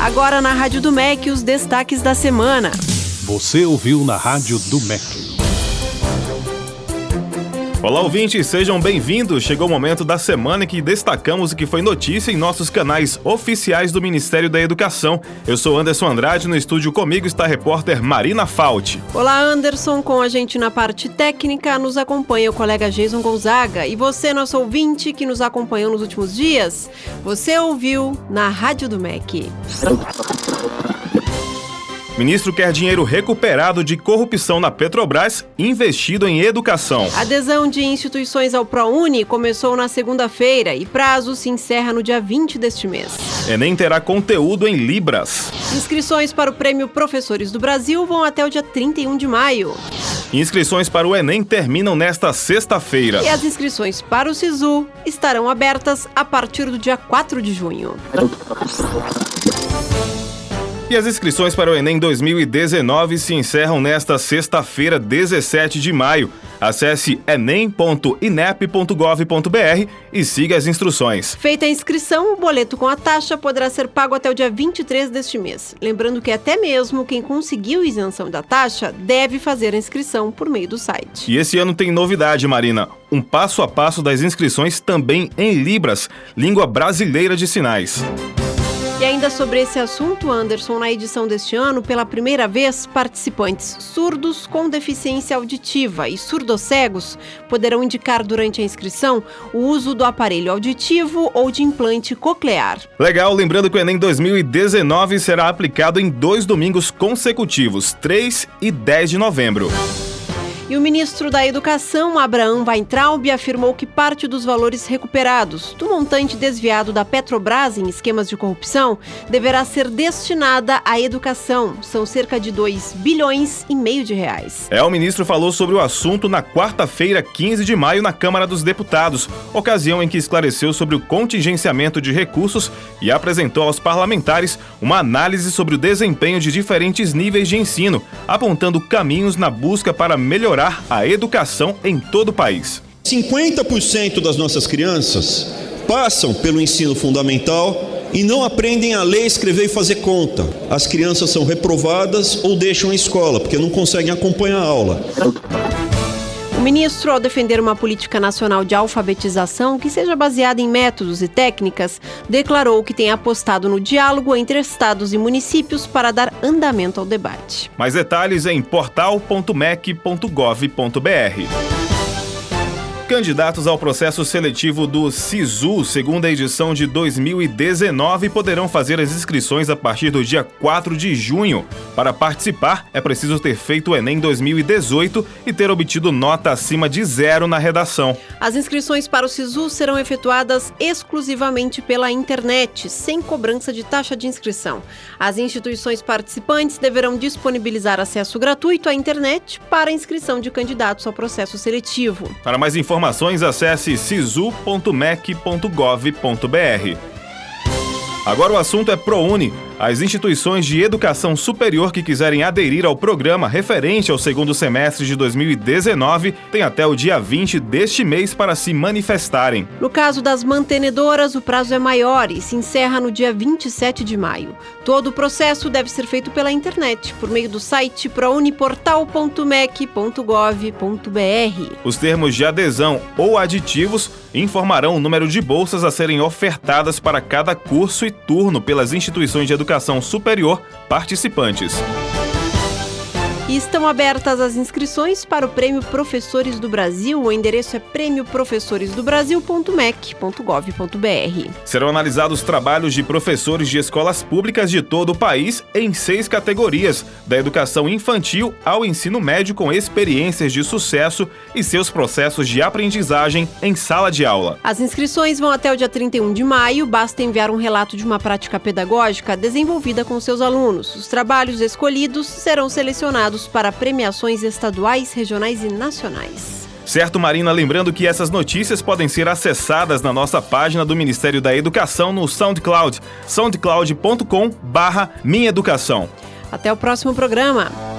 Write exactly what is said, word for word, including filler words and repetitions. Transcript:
Agora na Rádio do M E C, os destaques da semana. Você ouviu na Rádio do M E C. Olá, ouvintes, sejam bem-vindos. Chegou o momento da semana em que destacamos o que foi notícia em nossos canais oficiais do Ministério da Educação. Eu sou Anderson Andrade, no estúdio comigo está a repórter Marina Fauti. Olá, Anderson, com a gente na parte técnica nos acompanha o colega Jason Gonzaga. E você, nosso ouvinte, que nos acompanhou nos últimos dias, você ouviu na Rádio do M E C. Ministro quer dinheiro recuperado de corrupção na Petrobras investido em educação. A adesão de instituições ao ProUni começou na segunda-feira e prazo se encerra no dia vinte deste mês. Enem terá conteúdo em Libras. Inscrições para o Prêmio Professores do Brasil vão até o dia trinta e um de maio. Inscrições para o Enem terminam nesta sexta-feira. E as inscrições para o SISU estarão abertas a partir do dia quatro de junho. E as inscrições para o Enem dois mil e dezenove se encerram nesta sexta-feira, dezessete de maio. Acesse enem ponto inep ponto gov ponto br e siga as instruções. Feita a inscrição, o boleto com a taxa poderá ser pago até o dia vinte e três deste mês. Lembrando que até mesmo quem conseguiu isenção da taxa deve fazer a inscrição por meio do site. E esse ano tem novidade, Marina. Um passo a passo das inscrições também em Libras, língua brasileira de sinais. E ainda sobre esse assunto, Anderson, na edição deste ano, pela primeira vez, participantes surdos com deficiência auditiva e surdocegos poderão indicar durante a inscrição o uso do aparelho auditivo ou de implante coclear. Legal, lembrando que o Enem dois mil e dezenove será aplicado em dois domingos consecutivos, três e dez de novembro. E o ministro da Educação, Abraham Weintraub, afirmou que parte dos valores recuperados do montante desviado da Petrobras em esquemas de corrupção deverá ser destinada à educação. São cerca de dois bilhões e meio de reais. É, o ministro falou sobre o assunto na quarta-feira, quinze de maio, na Câmara dos Deputados, ocasião em que esclareceu sobre o contingenciamento de recursos e apresentou aos parlamentares uma análise sobre o desempenho de diferentes níveis de ensino, apontando caminhos na busca para melhorar a educação em todo o país. cinquenta por cento das nossas crianças passam pelo ensino fundamental e não aprendem a ler, escrever e fazer conta. As crianças são reprovadas ou deixam a escola porque não conseguem acompanhar a aula. O ministro, ao defender uma política nacional de alfabetização que seja baseada em métodos e técnicas, declarou que tem apostado no diálogo entre estados e municípios para dar andamento ao debate. Mais detalhes em portal ponto mec ponto gov ponto br. Candidatos ao processo seletivo do SISU, segunda edição de dois mil e dezenove, poderão fazer as inscrições a partir do dia quatro de junho. Para participar, é preciso ter feito o Enem dois mil e dezoito e ter obtido nota acima de zero na redação. As inscrições para o SISU serão efetuadas exclusivamente pela internet, sem cobrança de taxa de inscrição. As instituições participantes deverão disponibilizar acesso gratuito à internet para a inscrição de candidatos ao processo seletivo. Para mais informações, Informações, acesse sisu ponto mec ponto gov ponto br. Agora o assunto é ProUni. As instituições de educação superior que quiserem aderir ao programa referente ao segundo semestre de dois mil e dezenove têm até o dia vinte deste mês para se manifestarem. No caso das mantenedoras, o prazo é maior e se encerra no dia vinte e sete de maio. Todo o processo deve ser feito pela internet, por meio do site prouniportal ponto mec ponto gov ponto br. Os termos de adesão ou aditivos informarão o número de bolsas a serem ofertadas para cada curso e turno pelas instituições de educação Educação superior participantes. E estão abertas as inscrições para o Prêmio Professores do Brasil. O endereço é prêmio professores do brasil ponto mec ponto gov ponto br. Serão analisados trabalhos de professores de escolas públicas de todo o país em seis categorias, da educação infantil ao ensino médio com experiências de sucesso e seus processos de aprendizagem em sala de aula. As inscrições vão até o dia trinta e um de maio. Basta enviar um relato de uma prática pedagógica desenvolvida com seus alunos. Os trabalhos escolhidos serão selecionados para premiações estaduais, regionais e nacionais. Certo, Marina, lembrando que essas notícias podem ser acessadas na nossa página do Ministério da Educação no SoundCloud, soundcloud ponto com barra minha educação. Até o próximo programa.